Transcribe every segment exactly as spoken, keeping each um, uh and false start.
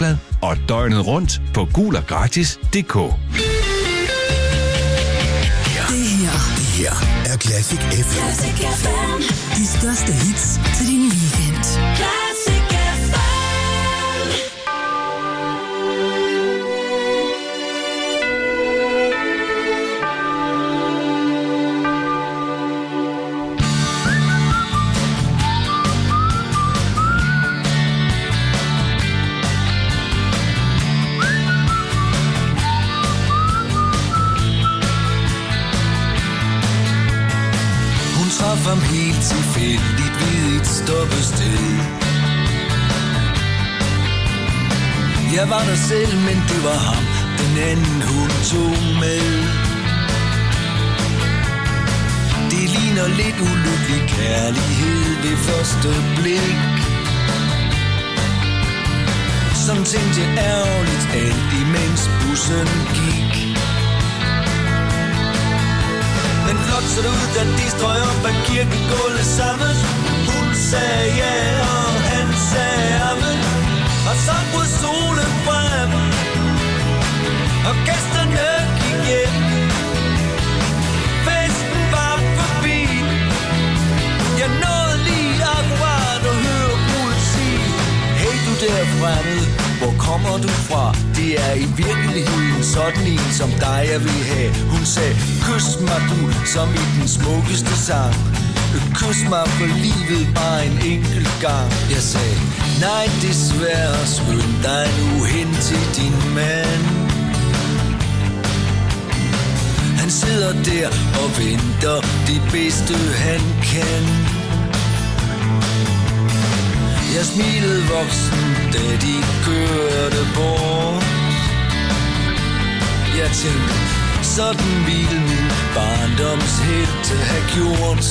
Dagbladet og døgnet rundt på gul og gratis punktum d k. Det her, det her er Classic F M. Classic F M. De største hits til din weekend. Classic F M. Ham helt tilfældigt ved et stoppested. Jeg var der selv, men det var ham, den anden hun tog med. Det ligner lidt ulykkelig kærlighed ved første blik. Sådan tænkte jeg ærgerligt alt imens bussen gik. Men flot så det ud, da de strøg op ad kirkegulvet sammen. Hun sagde ja, og han sagde amen. Og så brød solen frem, og gæsterne gik hjem. Festen var forbi. Jeg nåede lige akkurat at høre brudet sige: hey du der fremmede, hvor kommer du fra? Det er i virkeligheden sådan en som dig jeg vil have. Hun sagde, kys mig du, som i den smukkeste sang. Kys mig for livet bare en enkelt gang. Jeg sagde, nej desværre, skynd dig nu hen til din mand. Han sidder der og venter det bedste han kan. Jeg smilede voksen, da de kørte bort. Jeg tænkte, sådan ville min barndomshælte have gjort.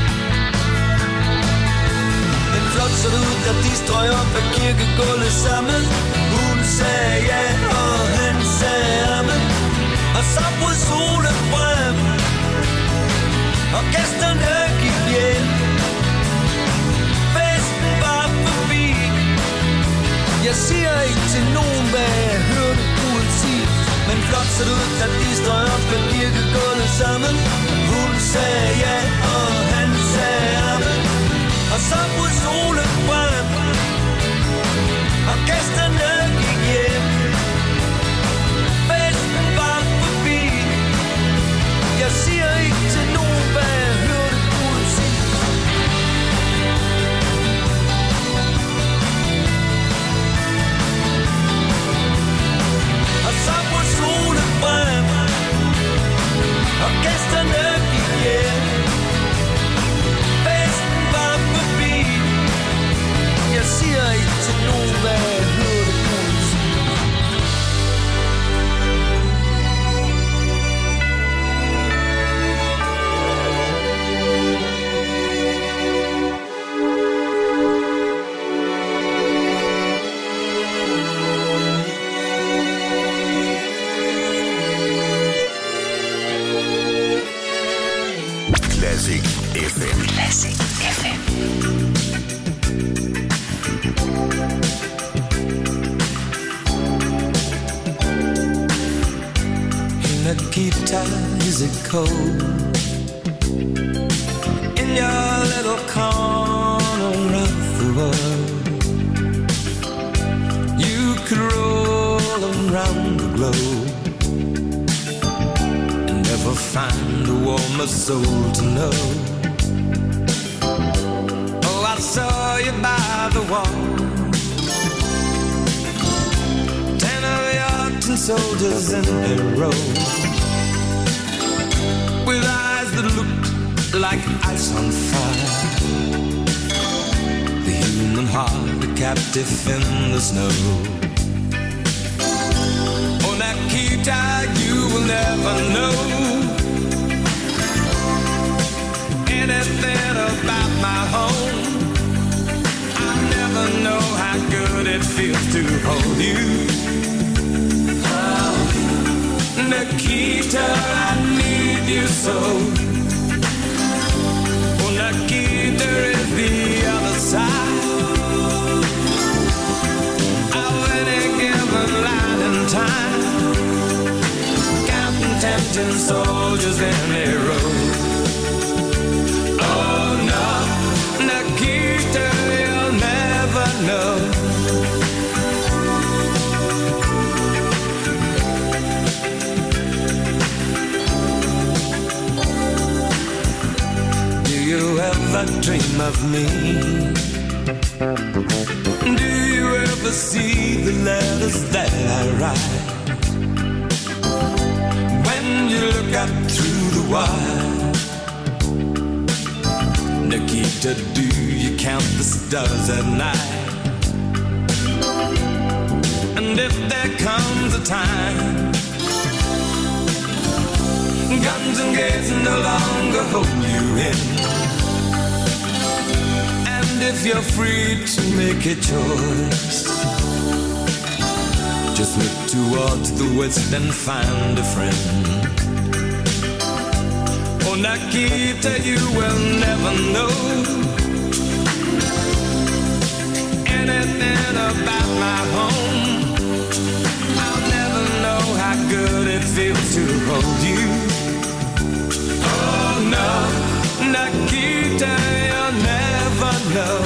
Men flot så det ud, da de strøg op ad kirkegulvet sammen. Hun sagde ja, og han sagde amen. Og så brød solen frem, og gæsterne gik hjem. Festen var forbi. Jeg siger ikke til nogen, hvad jeg hørte brudet sige. Men flot så det ud, da de strøg op ad kirkegulvet sammen. Hun sagde ja, og han sagde amen. Og så brød solen frem, og gæsterne gik hjem. Festen var forbi. Jeg siger ikke til nogen, hvad jeg hørte brudet sige. Og så brød solen frem, og gæsterne gik hjem. Festen var forbi. Jeg siger ikke til nogen, hvad jeg hørte brudet sige. Classic F M. Classic F M. Nikita, is it cold in your little corner of the world? You could roll around the globe and never find a warmer soul to know. Oh, I saw you by the wall, ten of your tin soldiers in a row, with eyes that looked like ice on fire. The human heart, a captive in the snow. Oh, Nikita, you will never know anything about my home. I never know how good it feels to hold you. Oh, Nikita, I need you so. Oh, Nikita is the other side. I went again. time, counting tempting soldiers in a row. Oh no, Nikita, you'll never know. Do you ever dream of me? Do you ever see the letters that I write? When you look up through the wire, Nikita, do you count the stars at night? And if there comes a time guns and gates no longer hold you in, and if you're free to make a choice, just look towards the west and find a friend. Oh, Nikita, you will never know anything about my home. I'll never know how good it feels to hold you. Oh no, Nikita, you'll never know.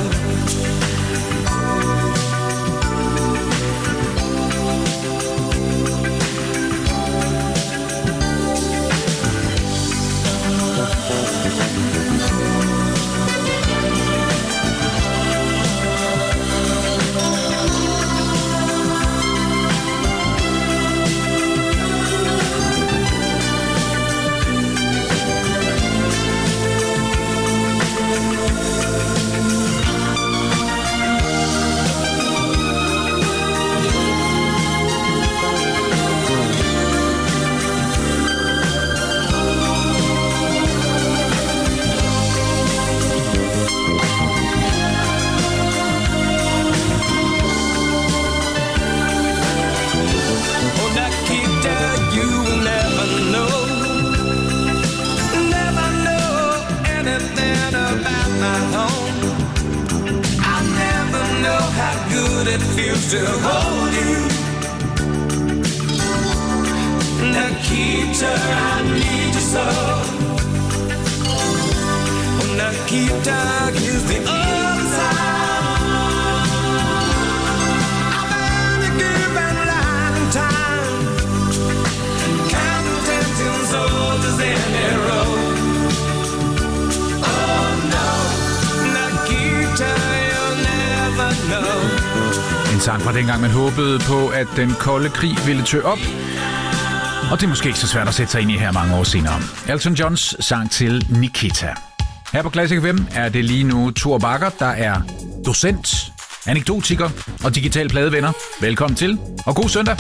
It feels to hold you, Nikita, I need you so. Oh, Nikita, here's the other side. I've been a given lifetime, counting tempting soldiers in a row. Oh no, Nikita, you'll never know. En sang fra dengang, man håbede på, at den kolde krig ville tø op. Og det er måske ikke så svært at sætte sig ind i her mange år senere. Elton Johns sang til Nikita. Her på Classic F M er det lige nu Thor Bagger, der er docent, anekdotiker og digital pladevenner. Velkommen til, og god søndag.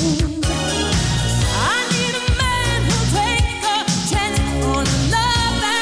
I need a man who'll take a chance on a love that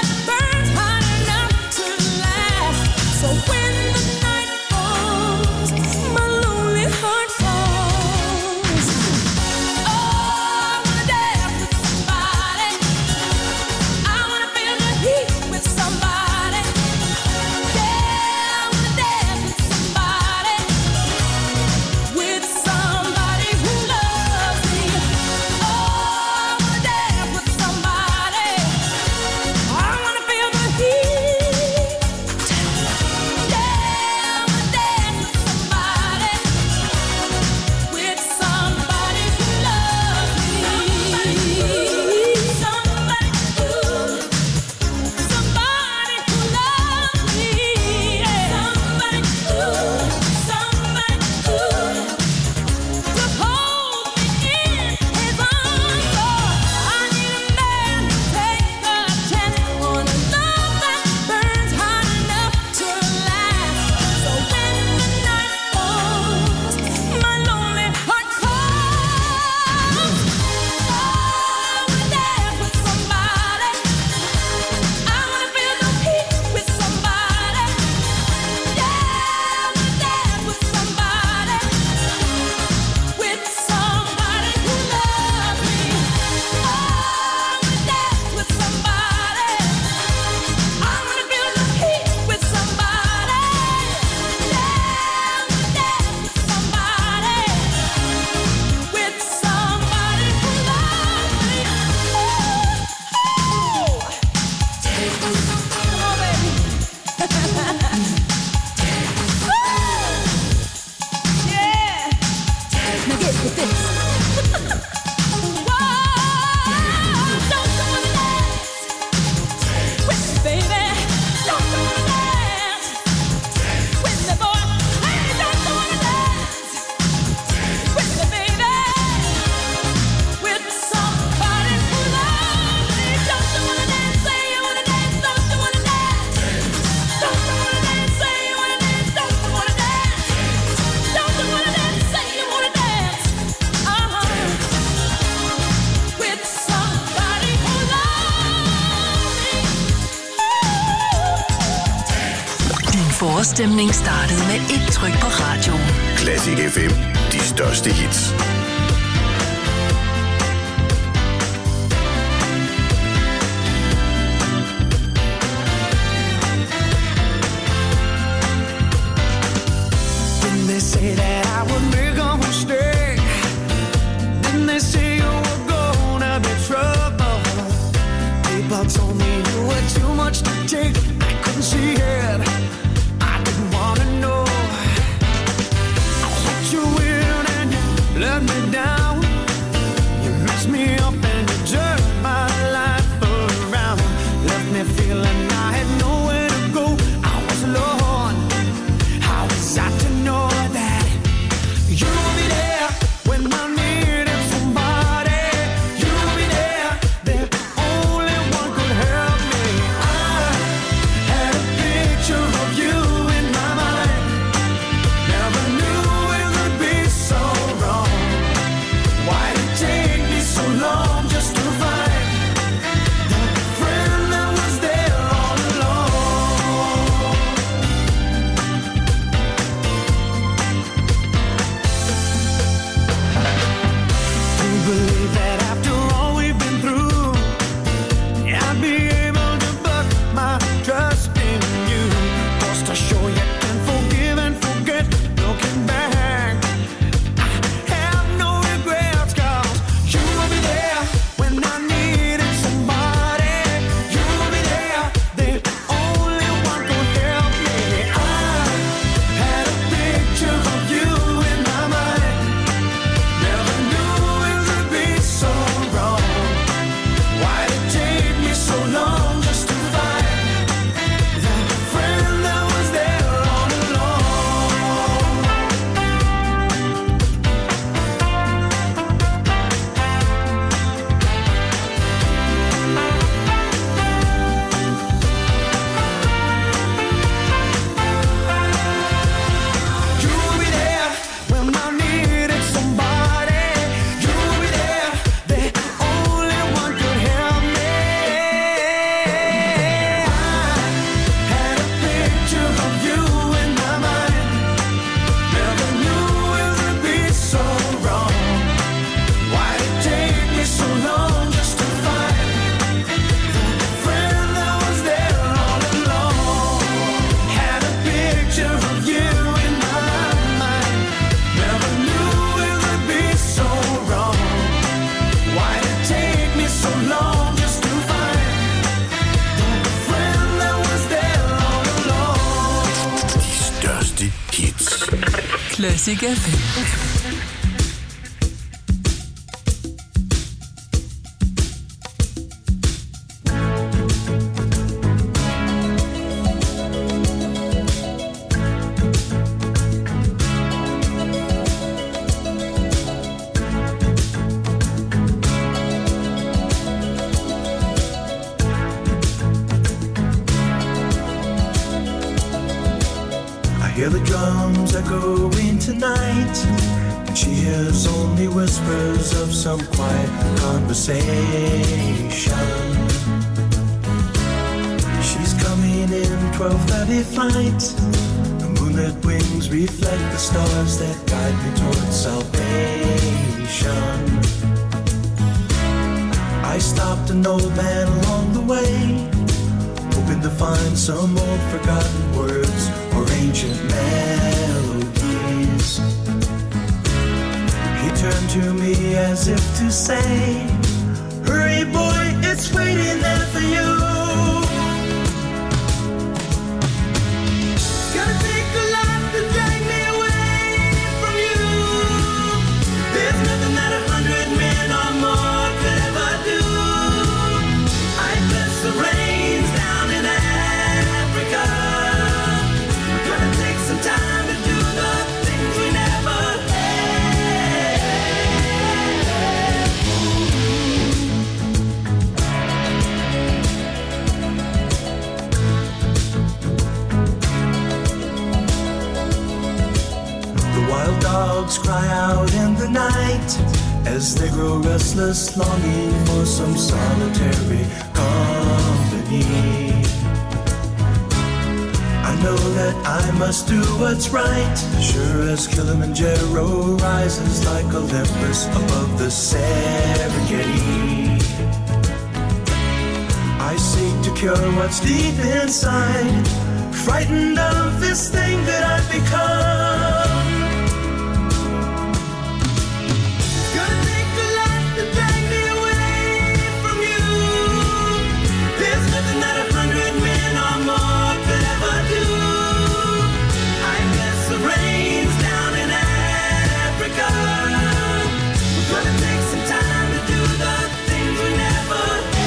forårsstemning startede med et tryk på radioen. Classic F M. De største hits. Didn't they say that I would make a mistake? Didn't they say you were gonna be trouble? People told me you were too much to take. I couldn't see it. I didn't wanna know. I let you in and you let me down. You messed me up and you turned my life around. Left me feeling I had nowhere to go. I was alone. How was I to know that you'll be there when I needed somebody? You'll be there, the only one could help me. I had a picture of you in my mind. Never knew it would be so wrong. Why did it take me so long just to find the friend that was there all along? Do you believe that after all we've been through, I'd be able to put my trust in you? Just to show you can forgive and forget. Looking back, I have no regrets, 'cause you will be there when I needed somebody. You will be there, the only one could help me. I had a picture of you in my mind. Never knew it would be so wrong. Why did it take me so long just to find the friend that was there all along? You'll be there when I needed somebody. You'll be there, the only one could help me. I had a picture of you in my mind. Never knew it would be so wrong. Why did it take me so long just to find the friend that was there all along? Had a picture of you in my mind. Never knew it would be so wrong. Why did it take me so long just to find the friend that was there all along? De største hits. Classic F M. I hear the drums echoing tonight, and she hears only whispers of some quiet conversation. She's coming in twelve thirty flight. The moonlit wings reflect the stars that guide me towards salvation. I stopped an old man along the way, hoping to find some old forgotten words or ancient melodies. He turned to me as if to say, hurry boy, it's waiting there for you. It's gonna take a lot to drag me away from you. There's nothing that a hundred men or more could ever do. I bless the rains down in Africa. Gonna take some time to do the things we never had. The wild dogs cry out in the night as they grow restless, longing for some solitary company. I know that must do what's right. Sure as Kilimanjaro rises like Olympus above the Serengeti. I seek to cure what's deep inside, frightened of this thing that I've become. Gonna take a lot to drag me away from you. There's nothing that a hundred men or more could ever do. I guess the rain's down in Africa. We're gonna take some time to do the things we never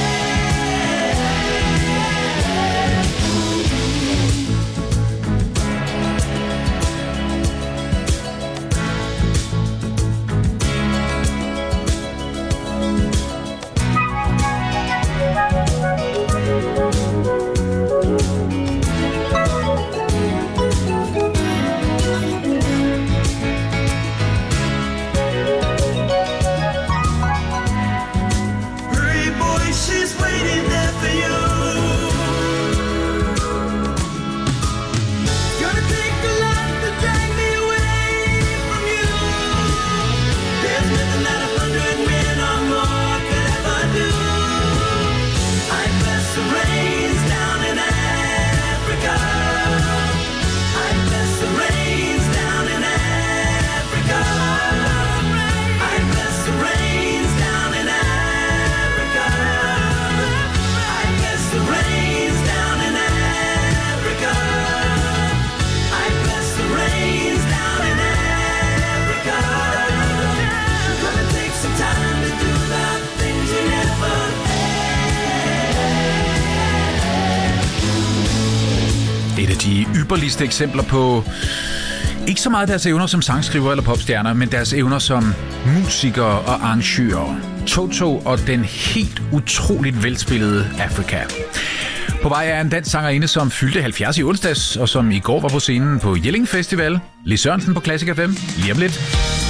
de ypperligste eksempler på ikke så meget deres evner som sangskriver eller popstjerner, men deres evner som musikere og arrangører. Toto og den helt utroligt velspillede Africa. På vej er en dansk sangerinde, som fyldte halvfjerds i onsdags, og som i går var på scenen på Jelling Festival. Lis Sørensen på Classic F M. Lige om lidt.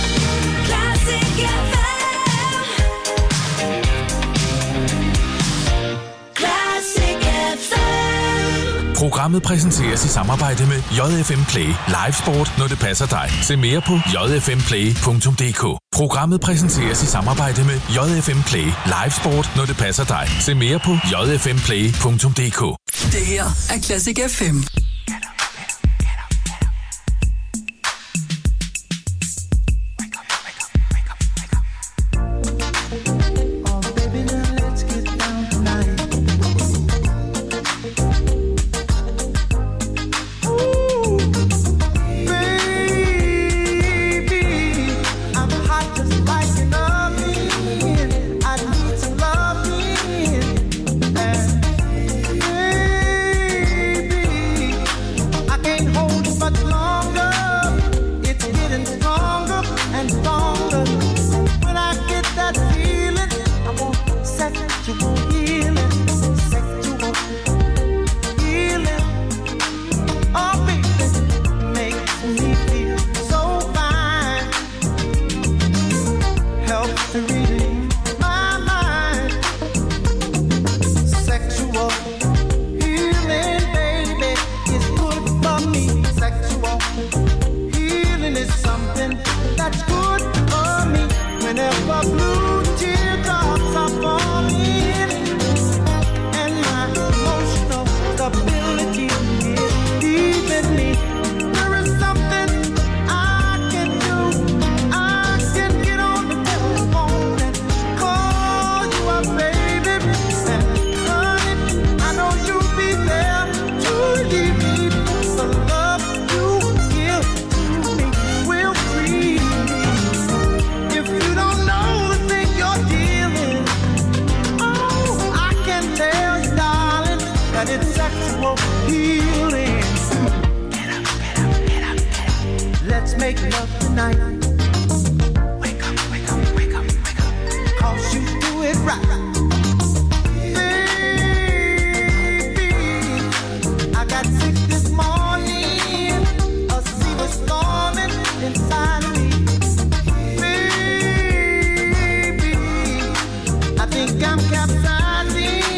Programmet præsenteres i samarbejde med J F M Play. Live sport, når det passer dig. Se mere på j f m play punktum d k. Programmet præsenteres i samarbejde med J F M Play. Live sport, når det passer dig. Se mere på j f m play punktum d k. Det her er Classic F M.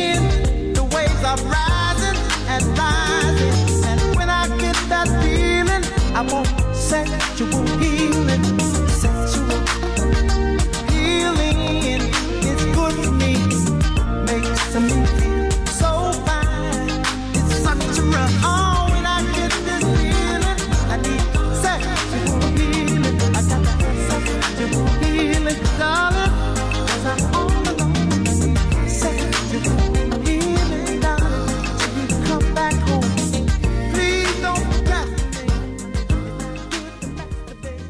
Rising and rising, and when I get that feeling sexual healing, sexual healing. It's good for me, makes me feel so fine. It's such a rush. Oh, when I get this feeling, I need sexual healing. I got to have sexual healing, darling, 'cause I'm all alone. I need sexual healing, darling, till you come back home. Please don't procrastinate. If I get to masturbate.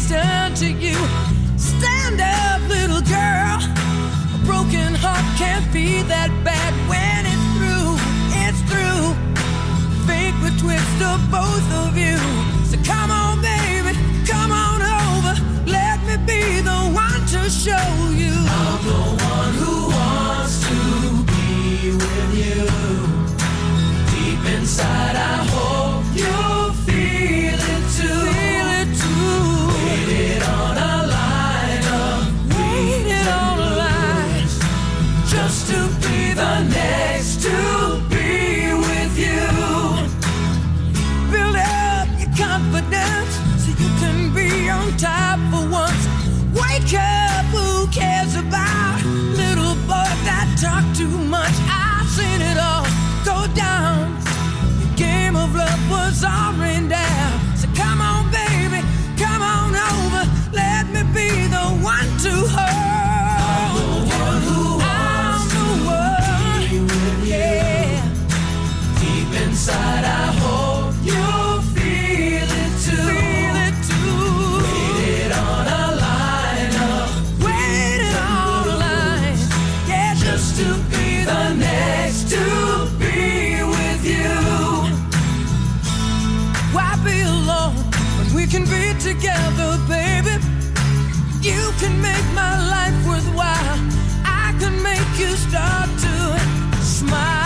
turn to you. Stand up, little girl. A broken heart can't be that bad when it's through. It's through. Fate would twist of both of you. So come on, baby, come on over. Let me be the one to show you. I'm the one who wants to be with you. Deep inside, I hope you'll feel it too. Feel it too. Waited on a line of waited on a line just to be the next to be with you. Build up your confidence so you can be on top for once. Wake up, who cares about little boys that talk too much? I've seen it all go down. The game of love was all rained down. So come on, baby, come on over. Let me be the one to hold you. I'm the one who wants to be with you. Deep inside, I hope you'll feel it too. Feel it too. Waited on a line up. Waited on a line. Yeah, just to be the next to be with you. Why be alone when we can be together, baby? You can make my life worthwhile. I can make you start to smile.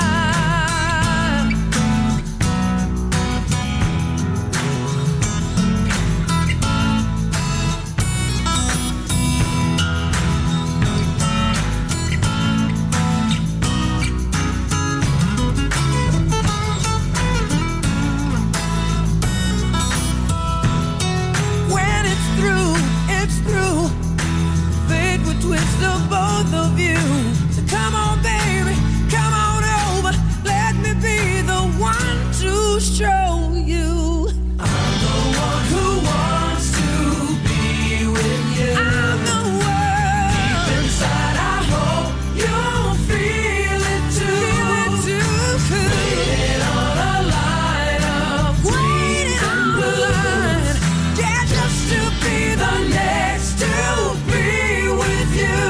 When it's through, it's through. Fate would twist of both of you. So come on, baby, come on over. Let me be the one to show you. I'm the one who wants to be with you. I'm the one. Deep inside, I hope you'll feel it too. Feel it too. Waiting on a line of waiting on a line. Yeah, just to be the next to be with you.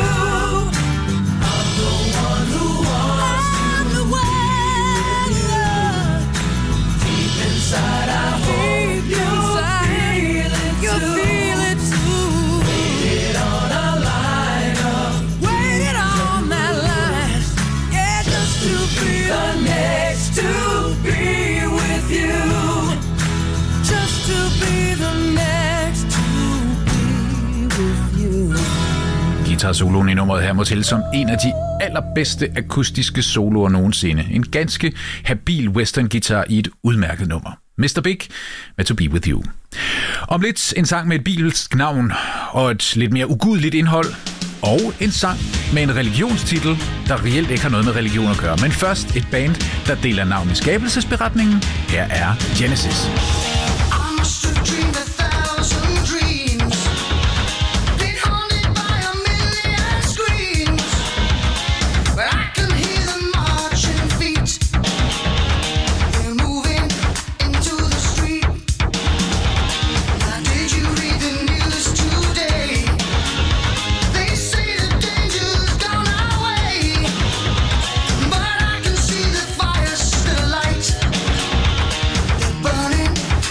I'm the one who wants I'm the one. Deep inside, I hope you'll feel it too. You'll feel it too. Waited on a line of waited on that line. Yeah, just to be the next to be with you. Just to be the next to be with you. Guitar-soloen i nummeret her må til som en af de allerbedste akustiske soloer nogensinde. En ganske habil western-guitar i et udmærket nummer. mister Big med To Be With You. Om lidt en sang med et bibelsk navn og et lidt mere ugudeligt indhold. Og en sang med en religionstitel, der reelt ikke har noget med religion at gøre. Men først et band, der deler navn i skabelsesberetningen. Her er Genesis. Burning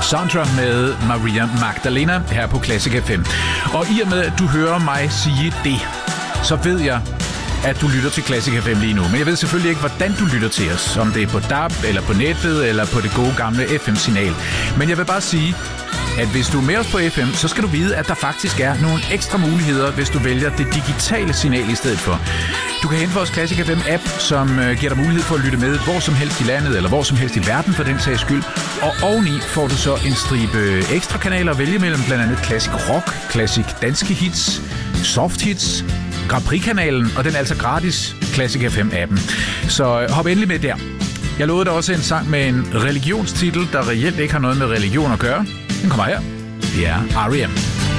Sandra med Maria Magdalena her på Classic F M. Og i og med, at du hører mig sige det, så ved jeg, at du lytter til Classic F M lige nu. Men jeg ved selvfølgelig ikke, hvordan du lytter til os. Om det er på D A B, eller på nettet, eller på det gode gamle F M-signal. Men jeg vil bare sige, at hvis du er med os på F M, så skal du vide, at der faktisk er nogle ekstra muligheder, hvis du vælger det digitale signal i stedet for. Du kan hente vores Classic F M-app, som giver dig mulighed for at lytte med hvor som helst i landet, eller hvor som helst i verden for den sags skyld. Og oveni får du så en stribe ekstra kanaler at vælge mellem, blandt andet Classic Rock, Classic Danske Hits, Soft Hits, Grand Prix-kanalen, og den er altså gratis, Classic F M-appen. Så hop endelig med der. Jeg lovede dig også en sang med en religionstitel, der reelt ikke har noget med religion at gøre. Den kommer her. Det er R E M.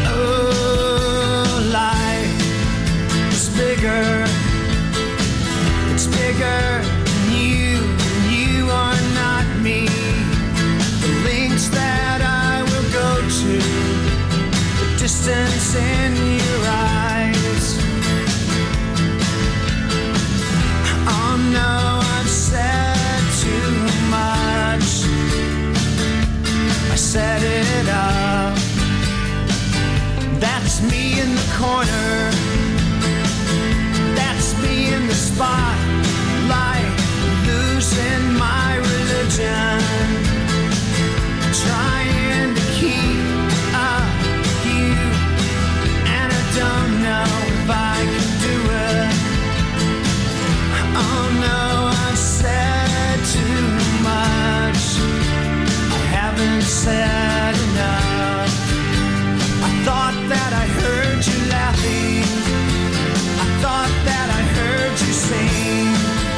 Oh, life is bigger. It's bigger than you. You are not me. The links that I will go to. The distance in your eyes. Oh no, I've said too much. I set it up. That's me in the corner. That's me in the spotlight, losing my religion, trying to keep up with you, and I don't know if I can do it. Oh no, I've said too much. I haven't said enough. I thought that I heard you laughing. I thought that I heard you sing.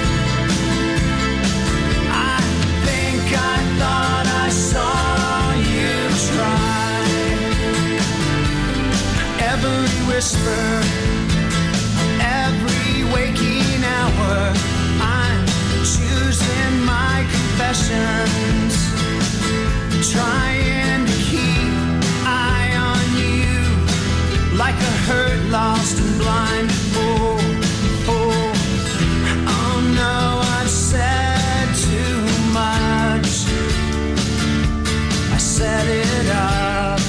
I think I thought I saw you try. Every whisper, every waking hour, I'm choosing my confessions, trying to keep eye on you, like a hurt, lost and blind fool. Oh, oh no, I've said too much. I set it up.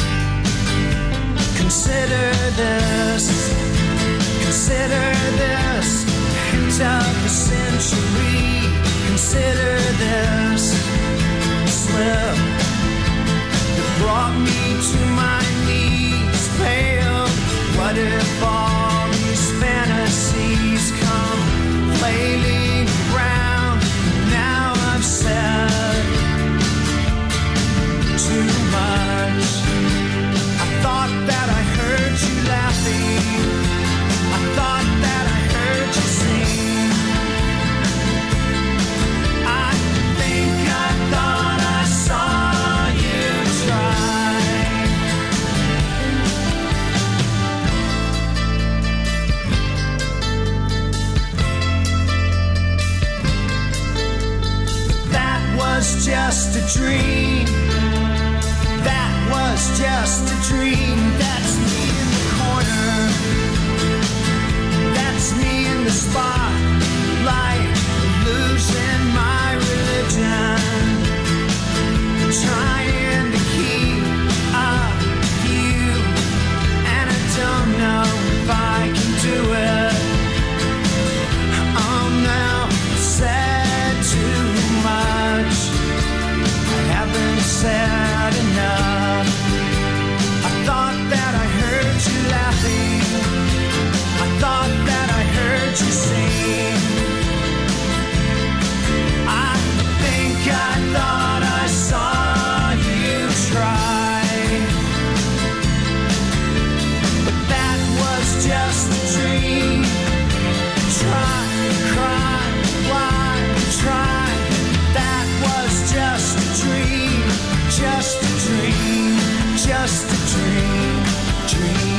Consider this, consider this, hint of the century. Consider this slip that brought me to my knees, pale. What if all these fantasies come flailing around? Now I've said too much. I thought that I heard you laughing. I thought that I heard you sing. I think I thought I saw you try. That was just a dream. That was just a dream. That's me in the corner. That's me in the spotlight, losing my religion, trying to keep up with you, and I don't know if I can do it. Oh no, I said too much. I haven't said enough. I thought that I heard you laughing. I thought that I heard you sing. I think I thought I saw you try. But that was just a dream. Try, cry, why try? That was just a dream. Just a dream. Just a dream. Dream.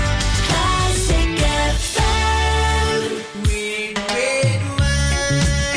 Classic F M. We made wine.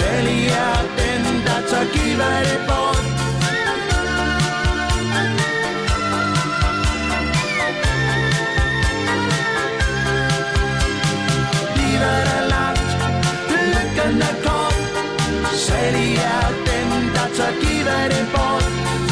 Særlig er den, der tør give det bort. Livet er langt, lykken er kort. Særlig er den, der tør give det bort.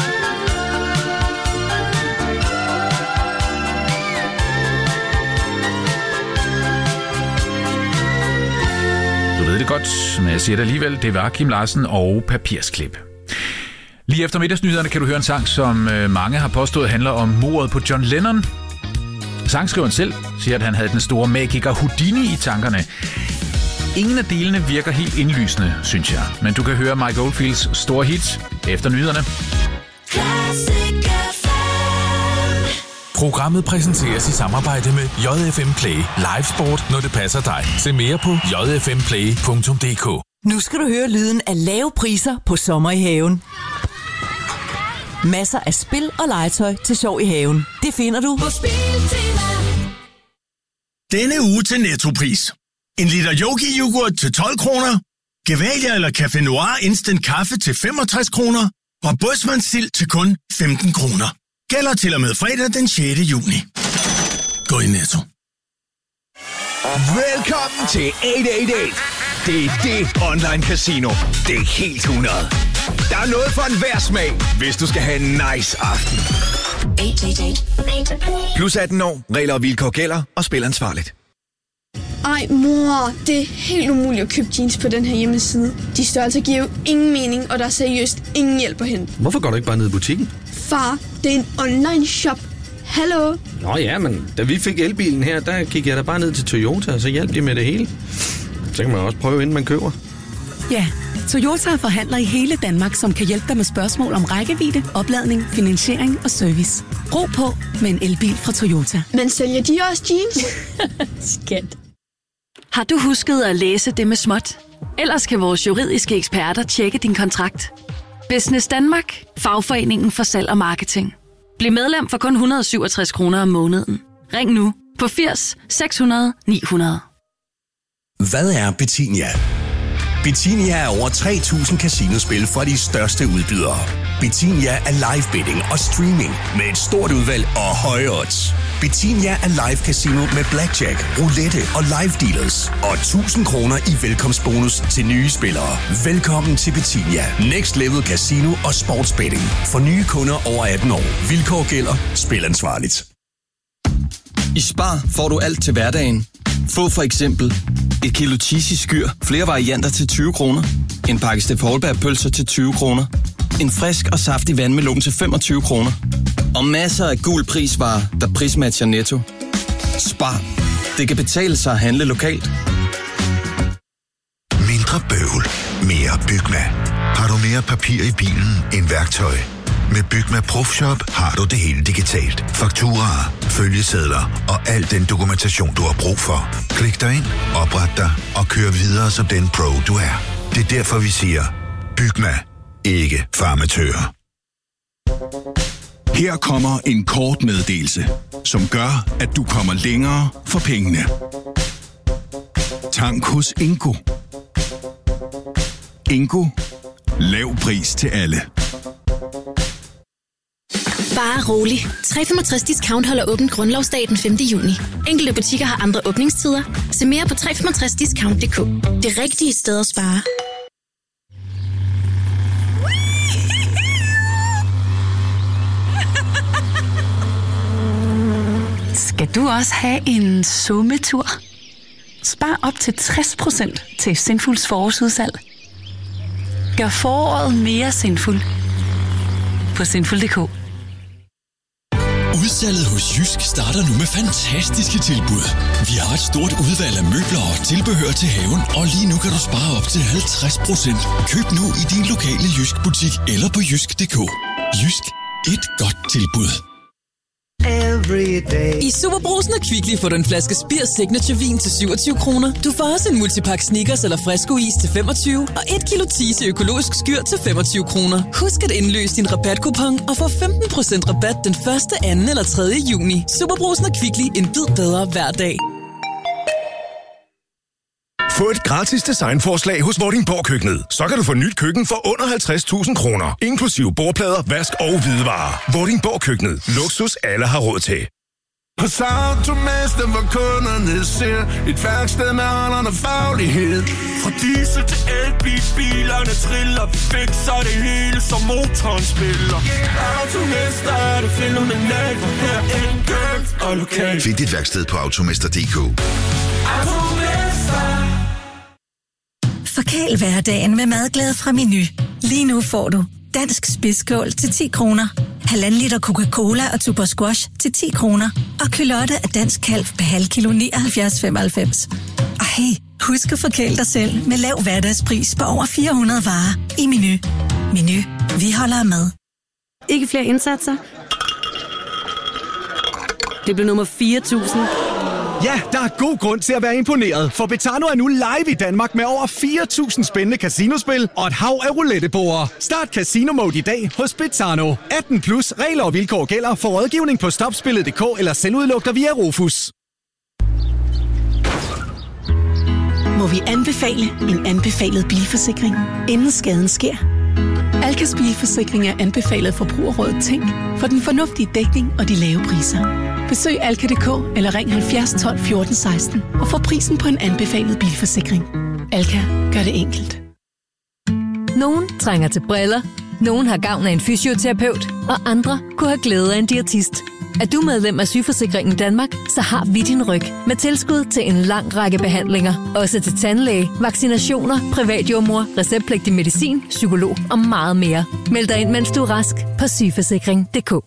Du ved det godt, men jeg siger det alligevel. Det var Kim Larsen og Papirsklip. Lige efter middagsnyhederne kan du høre en sang, som mange har påstået handler om mordet på John Lennon. Sangskriveren selv siger, at han havde den store magiker Houdini i tankerne. Ingen af delene virker helt indlysende, synes jeg. Men du kan høre Mike Oldfields store hit efter nyhederne. Programmet præsenteres i samarbejde med J F M Play. Live sport, når det passer dig. Se mere på j f m play punktum d k. Nu skal du høre lyden af lave priser på sommer i haven. Masser af spil og legetøj til sjov i haven. Det finder du på Spiltema. Denne uge til Nettopris. En liter Yogi-yoghurt til tolv kroner. Gevalia eller Café Noir Instant Kaffe til femogtres kroner. Og Bådsmandsild til kun femten kroner. Gælder til og med fredag den sjette juni. Gå i Netto. Velkommen til otte otte otte. Det er det online casino. Det er helt hundrede. Der er noget for enhver smag, hvis du skal have en nice aften. Plus atten år, regler og vilkår gælder, og spil ansvarligt. Ej, mor, det er helt umuligt at købe jeans på den her hjemmeside. De størrelser giver jo ingen mening, og der er seriøst ingen hjælp at hente. Hvorfor går du ikke bare ned i butikken? Far, det er en online shop. Hallo? Nå ja, men da vi fik elbilen her, der gik jeg da bare ned til Toyota, og så hjalp de med det hele. Så kan man også prøve, inden man køber. Ja, Toyota forhandler i hele Danmark, som kan hjælpe dig med spørgsmål om rækkevidde, opladning, finansiering og service. Ro på med en elbil fra Toyota. Men sælger de også jeans? Skat. Har du husket at læse det med småt? Ellers kan vores juridiske eksperter tjekke din kontrakt. Business Danmark, fagforeningen for salg og marketing. Bliv medlem for kun et hundrede og syvogtres kroner om måneden. Ring nu på firs seks hundrede ni hundrede. Hvad er Betinia? Betinia er over tre tusind casinospil fra de største udbydere. Betinia er live betting og streaming med et stort udvalg og høje odds. Betinia er live casino med blackjack, roulette og live dealers. Og tusind kroner i velkomstbonus til nye spillere. Velkommen til Betinia. Next Level Casino og Sportsbetting. For nye kunder over atten år. Vilkår gælder. Spil ansvarligt. I Spar får du alt til hverdagen. Få for eksempel et kilo cheesy skyr, flere varianter til tyve kroner. En pakke Steff Holberg-pølser til tyve kroner. En frisk og saftig vandmelon til femogtyve kroner. Og masser af gul prisvarer, der prismatcher Netto. Spar. Det kan betale sig at handle lokalt. Mindre bøvl. Mere Bygma. Har du mere papir i bilen end værktøj? Med Bygma Profshop har du det hele digitalt. Fakturaer, følgesedler og al den dokumentation, du har brug for. Klik dig ind, opret dig og kør videre som den pro, du er. Det er derfor, vi siger, Bygma. Ikke farmatører. Her kommer en kort meddelelse, som gør, at du kommer længere for pengene. Tank hos Ingo. Ingo. Lav pris til alle. Bare rolig. tre femogtres Discount holder åbent grundlovsdag den femte juni. Enkelte butikker har andre åbningstider. Se mere på tre femogtres discount punktum d k. Det rigtige sted at spare. Skal du også have en summetur? Spar op til tres procent til Sinfuls forårsudsalg. Gør foråret mere sinfuld på sinful punktum d k. Udsalget hos Jysk starter nu med fantastiske tilbud. Vi har et stort udvalg af møbler og tilbehør til haven, og lige nu kan du spare op til halvtreds procent. Køb nu i din lokale Jysk butik eller på jysk punktum d k. Jysk. Et godt tilbud. I Superbrugsen og Kvickly får du en flaske Spirs Signature Vin til syvogtyve kroner. Du får også en multipakke Snickers eller Fresco-is til femogtyve og et kilo Tise økologisk skyr til femogtyve kroner. Husk at indløse din rabatkupon og få femten procent rabat den første, anden eller tredje juni. Superbrugsen og Kvickly. En bid bedre hver dag. Få et gratis designforslag hos Vordingborg Køkkenet. Så kan du få nyt køkken for under halvtreds tusind kroner. Inklusive bordplader, vask og hvidevarer. Vordingborg Køkkenet. Luksus alle har råd til. Hos Automester, hvor kunderne ser et værksted med holderne faglighed. Fra diesel til elbil, bilerne triller. Vi fikser det hele, som motoren spiller. Automester er det fænomenalt, for her enkelt og lokalt. Find dit værksted på automester punktum d k. Forkæl hverdagen med madglæde fra Meny. Lige nu får du dansk spidskål til ti kroner, halvanden liter Coca-Cola og Tuborg Squash til ti kroner, og kylotte af dansk kalv per halv kilo nioghalvfjerds femoghalvfems. Og hey, husk at forkæle dig selv med lav hverdagspris på over fire hundrede varer i Meny. Meny. Vi holder med. Ikke flere indsatser? Det blev nummer fire tusind. Ja, der er god grund til at være imponeret, for Betano er nu live i Danmark med over fire tusind spændende casinospil og et hav af roulettebord. Start Casino Mode i dag hos Betano. atten plus, regler og vilkår gælder. For rådgivning på stopspillet punktum d k eller selvudluk dig via Rofus. Må vi anbefale en anbefalet bilforsikring, inden skaden sker? Alkas bilforsikring er anbefalet Forbrugerrådet Tænk for den fornuftige dækning og de lave priser. Besøg alka punktum d k eller ring halvfjerds tolv fjorten seksten og få prisen på en anbefalet bilforsikring. Alka gør det enkelt. Nogen trænger til briller, nogen har gavn af en fysioterapeut, og andre kunne have glæde af en diætist. Er du medlem af Sygeforsikringen Danmark, så har vi din ryg med tilskud til en lang række behandlinger. Også til tandlæge, vaccinationer, privatjordmor, receptpligtig medicin, psykolog og meget mere. Meld dig ind, mens du er rask på sygeforsikring punktum d k.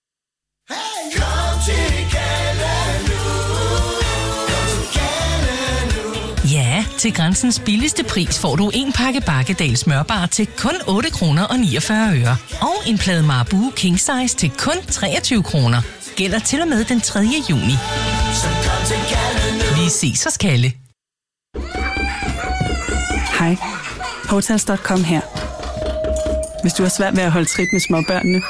Ja, til Grænsens billigste pris får du en pakke Bakkedal smørbar til kun otte kroner og niogfyrre øre. Og en plade Marabou King Size til kun treogtyve kroner. Gælder til og med den tredje juni. Vi ses hos Kalle. Hej, Hotels punktum com her. Hvis du har svært ved at holde trit med småbørnene,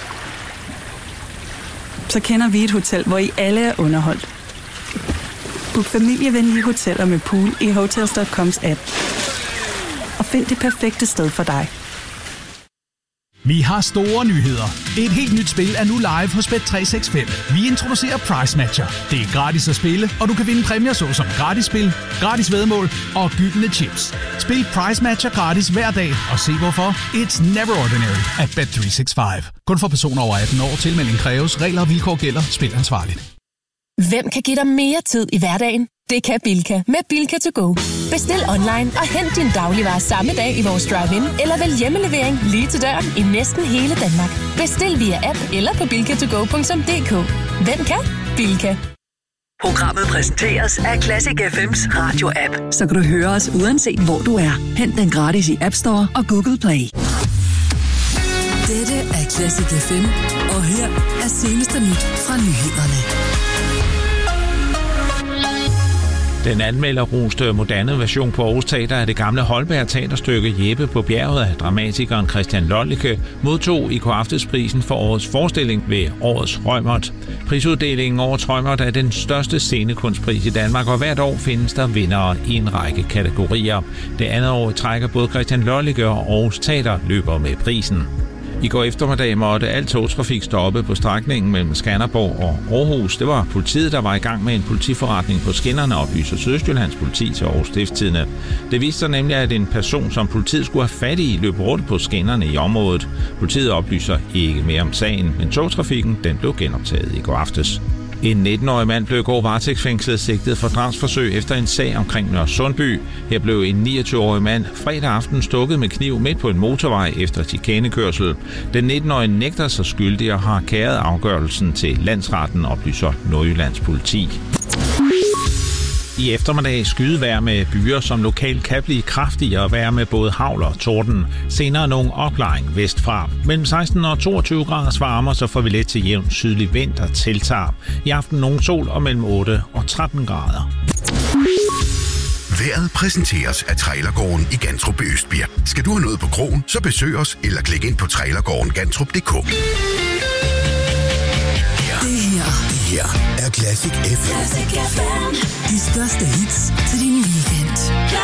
så kender vi et hotel, hvor I alle er underholdt. Book familievenlige hoteller med pool i Hotels punktum coms app. Og find det perfekte sted for dig. Vi har store nyheder. Et helt nyt spil er nu live hos Bet tre seks fem. Vi introducerer Price Matcher. Det er gratis at spille, og du kan vinde præmier såsom gratis spil, gratis væddemål og gyldne chips. Spil Price Matcher gratis hver dag, og se hvorfor. It's never ordinary at Bet tre seks fem. Kun for personer over atten år. Tilmelding kræves. Regler og vilkår gælder. Spil ansvarligt. Hvem kan give dig mere tid i hverdagen? Det kan Bilka med Bilka to go. Bestil online og hent din dagligvarer samme dag i vores drive-in, eller vælg hjemmelevering lige til døren i næsten hele Danmark. Bestil via app eller på bilka to go punktum d k. Hvem kan? Bilka. Programmet præsenteres af Classic F M's radio-app, så kan du høre os uanset hvor du er. Hent den gratis i App Store og Google Play. Dette er Classic F M, og her er seneste nyt fra nyhederne. Den anmelderroste moderne version på Aarhus Teater af det gamle Holberg teaterstykke Jeppe på bjerget af dramatikeren Christian Lollike modtog i går aftesprisen for årets forestilling ved årets Reumert. Prisuddelingen over Reumert er den største scenekunstpris i Danmark, og hvert år findes der vindere i en række kategorier. Det andet år trækker både Christian Lollike og Aarhus Teater løber med prisen. I går eftermiddag måtte al togtrafik stoppe på strækningen mellem Skanderborg og Aarhus. Det var politiet, der var i gang med en politiforretning på skinnerne, oplyser Sydøstjyllands politi til Aarhus Stiftstidende. Det viste sig nemlig, at en person, som politiet skulle have fat i, løb rundt på skinnerne i området. Politiet oplyser ikke mere om sagen, men togtrafikken den blev genoptaget i går aftes. En nitten-årig mand blev i går varetægtsfængslet sigtet for drabsforsøg efter en sag omkring Nørre Sundby. Her blev en niogtyve-årig mand fredag aften stukket med kniv midt på en motorvej efter chikanekørsel. Den nitten-årige nægter sig skyldig og har kæret afgørelsen til landsretten, oplyser Nordjyllands politi. I eftermiddag skydevejr med byer, som lokalt kan blive kraftigere vejr med både hagl og torden. Senere nogen opklaring vestfra. Mellem seksten og toogtyve graders varmer, så får vi let til jævn sydlig vind, der tiltager. I aften nogen sol og mellem otte og tretten grader. Vejret præsenteres af Trailergården i Gantrup i Østbirk. Skal du have noget på krogen, så besøg os eller klik ind på trailergården gantrup punktum d k. Det her, det her er Classic F M. Classic F M. De største hits til din weekend.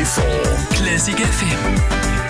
fireogtyve. Classic F M.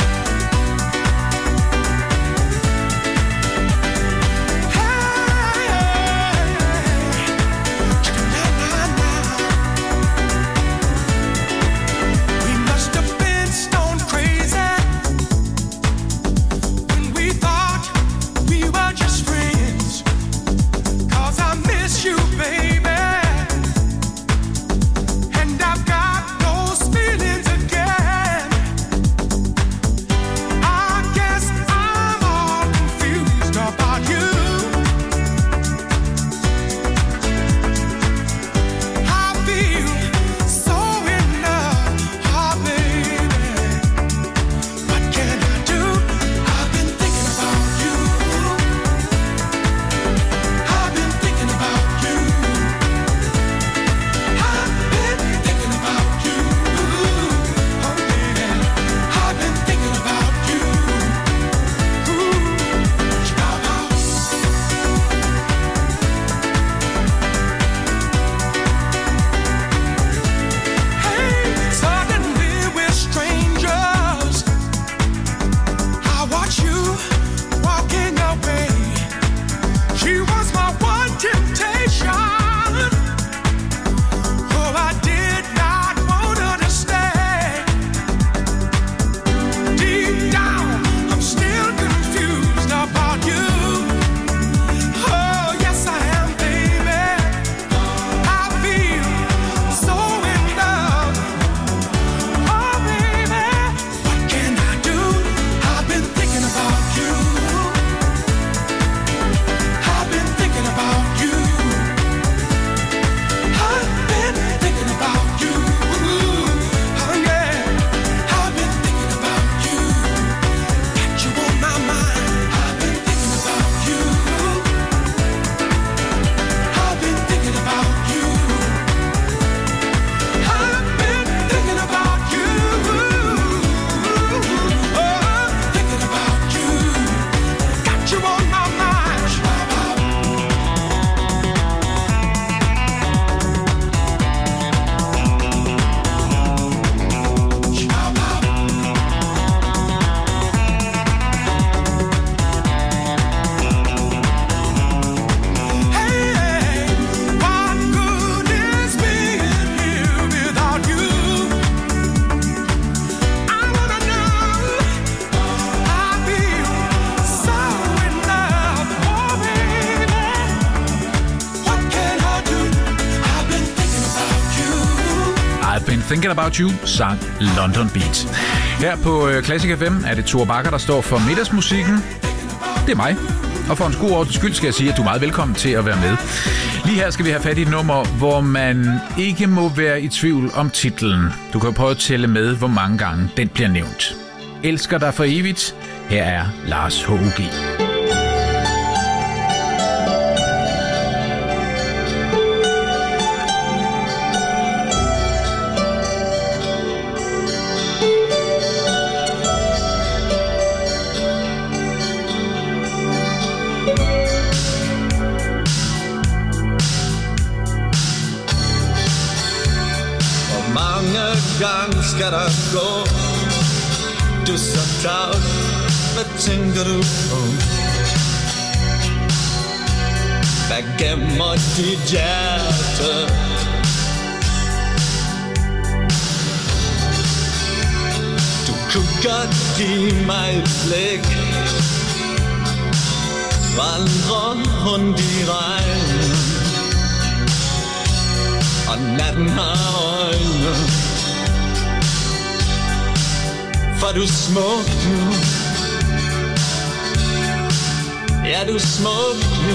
Thinking About You sang London Beat. Her på Classic F M er det Thor Bakker, der står for middagsmusikken. Det er mig. Og for en god ordens skyld skal jeg sige, at du er meget velkommen til at være med. Lige her skal vi have fat i et nummer, hvor man ikke må være i tvivl om titlen. Du kan prøve at tælle med, hvor mange gange den bliver nævnt. Elsker dig for evigt. Her er Lars H U G. Gang skal der gå. Du er så tavs. Hvad tænker du på? Hvad gemmer dit hjerte? Du kunne godt give mig et blik. Vandre rundt i regnen, og natten har øjne. For du er smuk nu. Ja, du er smuk nu.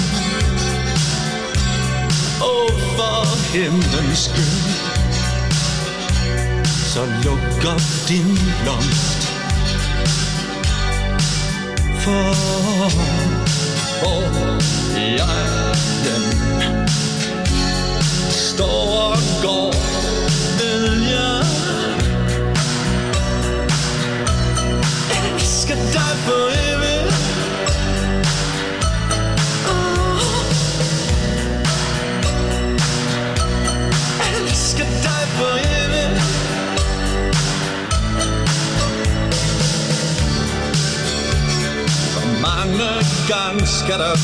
Åh, for himlens skyld. Så luk op din blomst. For hvor jeg står og går, ved jeg elsker dig for evigt. Oh. Elsker dig for evigt. gang skal der